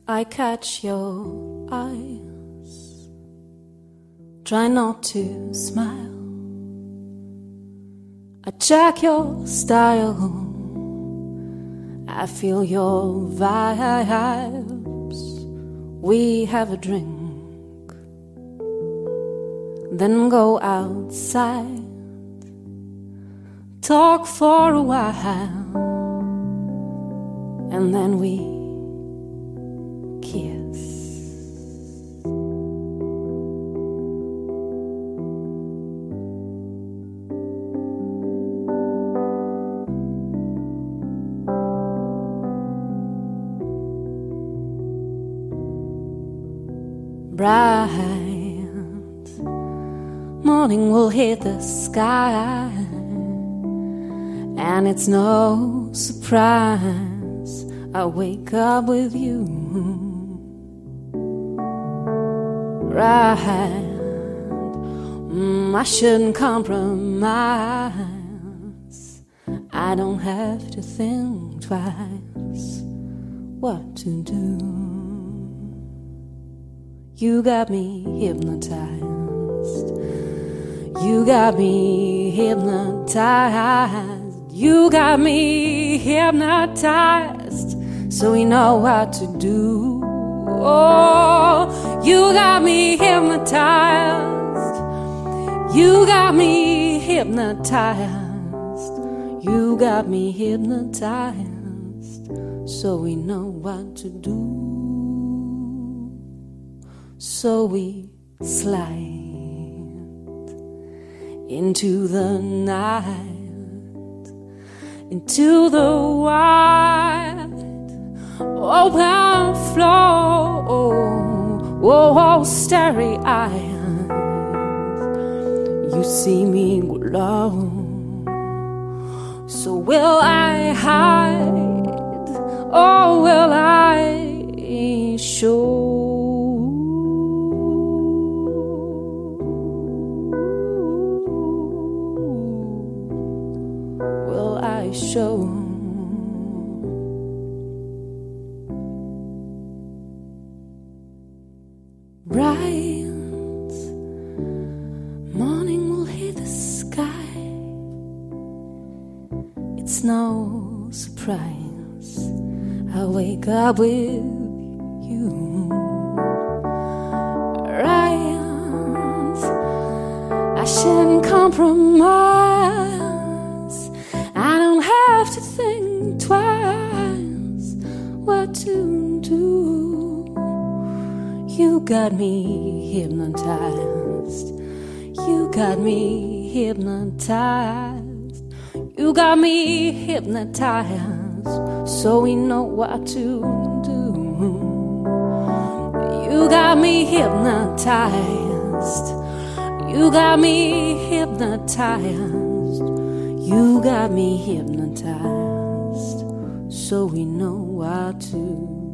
I catch your eyes, try not to smile. I check your style, I feel your vibes. We have a drink, then go outside, talk for a while, and then we kiss. Bright morning will hit the sky, and it's no surprise I wake up with you. Right, I shouldn't compromise. I don't have to think twice what to do. You got me hypnotized. You got me hypnotized. You got me hypnotized. So we know what to do. Oh, you got me hypnotized. You got me hypnotized. You got me hypnotized. So we know what to do. So we slide into the night, into the wide open floor. Oh, starry-eyed, you see me glow. So will I hide, or will I show? Show. Bright morning will hit the sky. It's no surprise I wake up with you. Right, I shouldn't compromise. I don't have to think twice what to do. You got me hypnotized. You got me hypnotized. You got me hypnotized. So we know what to do. You got me hypnotized. You got me hypnotized. You got me hypnotized, so we know what to do.